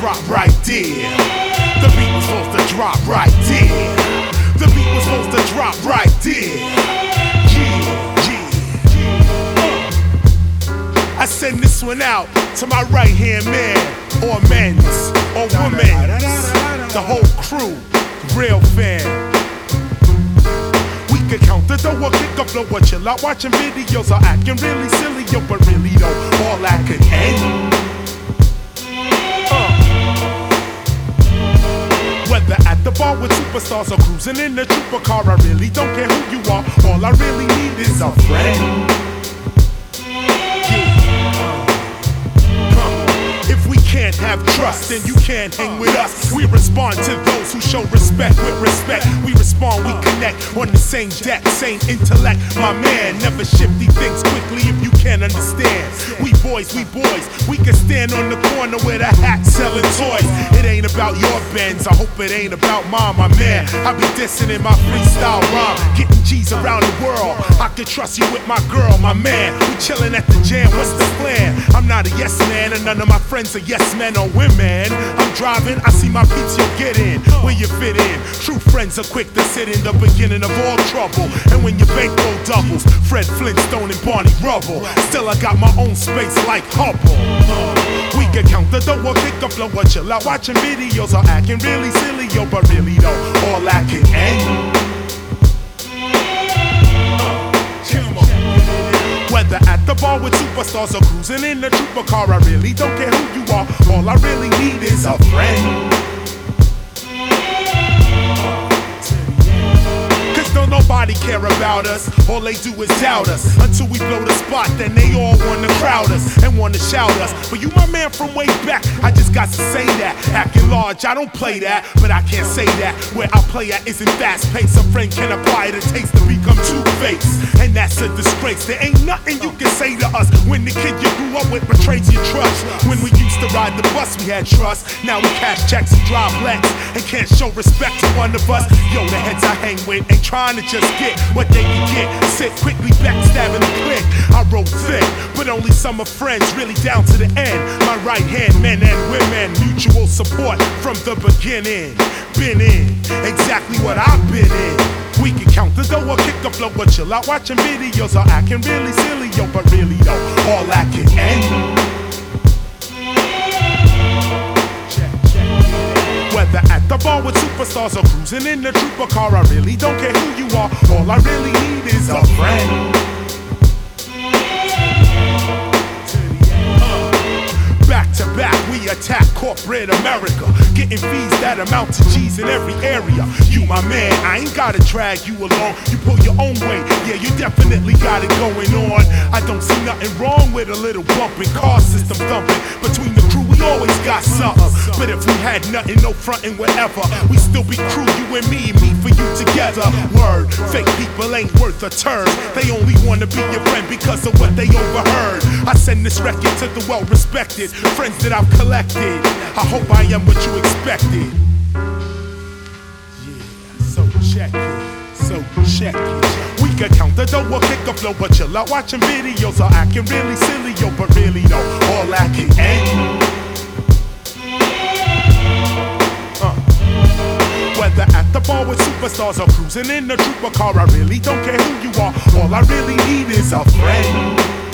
drop right there. The beat was supposed to drop right there. The beat was supposed to drop right there. I send this one out to my right hand man, or men's, or women's, the whole crew, real fan. We can count the dough or kick a flow or chill out watching videos or acting really silly, yo, but really though, all that could end. Whether at the bar with superstars or cruising in the trooper car, I really don't care who you are. All I really need is a friend. If we can't have trust, then you can't hang with us. We respond to those who show respect with respect. We respond, we connect on the same deck, same intellect. My man, never shifty things quickly if you can't understand. We boys, we can stand on the corner with a hat selling toys. It ain't about your Benz, I hope it ain't about mine, my man. I be dissing in my freestyle rhyme, getting G's around the world. I can trust you with my girl, my man. We chillin' at the jam, what's the plan? I'm not a yes man, and none of my friends are yes men or women. I'm driving, I see my beats, you'll get in where you fit in. True friends are quick to sit in the beginning of all trouble. And when your bankroll doubles, Fred Flintstone and Barney Rubble. Still I got my own space like Hubble. We can count the dough or kick a flow or chill out watching videos or acting really silly, yo, but really though, all that can end. Whether at the bar with superstars or cruising in the trooper car, I really don't care who you are. All I really need is a friend. Cause don't nobody care about us. All they do is doubt us. Until we blow the spot, then they all wanna crowd us and wanna shout us. But you my man from way back, I just got to say that. Acting large, I don't play that, but I can't say that. Where I play at isn't fast paced. A friend can acquire the taste to become two-faced, and that's a disgrace. There ain't nothing you can say to us when the kid you grew up with betrays your trust. When we used to ride the bus, we had trust. Now we cash checks and drive Lex and can't show respect to one of us. Yo, the heads I hang with ain't trying to just get what they can get. Sit quickly backstabbing the click. I roll thick, but only some are friends, really down to the end. My right hand, men and women, mutual support from the beginning. Been in exactly what I've been in. We can count the dough or kick a flow or chill out watching videos or acting really silly, yo, but really though, all that can end. Whether at the bar with superstars or cruising in the trooper car, I really don't care who you are. All I really need is a friend. Back to back, we attack corporate America, getting fees that amount to G's in every area. You my man, I ain't gotta drag you along. You pull your own way, yeah, you definitely got it going on. I don't see nothing wrong with a little bumping, car system thumping. Between the crew, we always got something. But if we had nothing, no frontin', whatever, we still be crew, you and me for you together. Word, fake people ain't worth a turn. They only wanna be your friend because of what they overheard. I send this record to the well-respected friends that I've collected. I hope I am what you expected. Yeah, so check it. We can count the dough or kick a flow, but chill out watching videos or acting really silly, yo, but really though, all that can end. Whether at the bar with superstars or cruising in the trooper car, I really don't care who you are. All I really need is a friend.